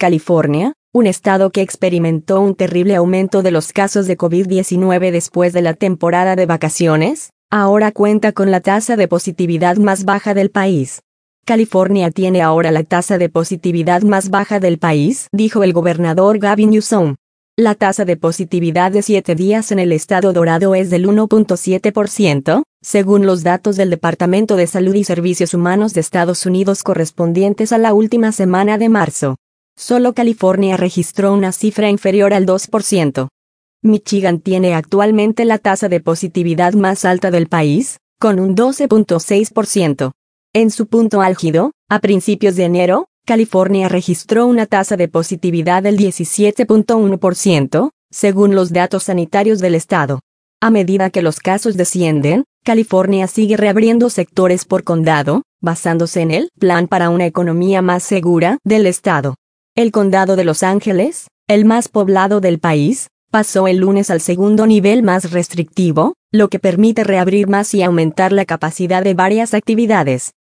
California, un estado que experimentó un terrible aumento de los casos de COVID-19 después de la temporada de vacaciones, ahora cuenta con la tasa de positividad más baja del país. California tiene ahora la tasa de positividad más baja del país, dijo el gobernador Gavin Newsom. La tasa de positividad de 7 días en el estado dorado es del 1.7%, según los datos del Departamento de Salud y Servicios Humanos de Estados Unidos correspondientes a la última semana de marzo. Solo California registró una cifra inferior al 2%. Michigan tiene actualmente la tasa de positividad más alta del país, con un 12.6%. En su punto álgido, a principios de enero, California registró una tasa de positividad del 17.1%, según los datos sanitarios del estado. A medida que los casos descienden, California sigue reabriendo sectores por condado, basándose en el Plan para una economía más segura del estado. El condado de Los Ángeles, el más poblado del país, pasó el lunes al segundo nivel más restrictivo, lo que permite reabrir más y aumentar la capacidad de varias actividades.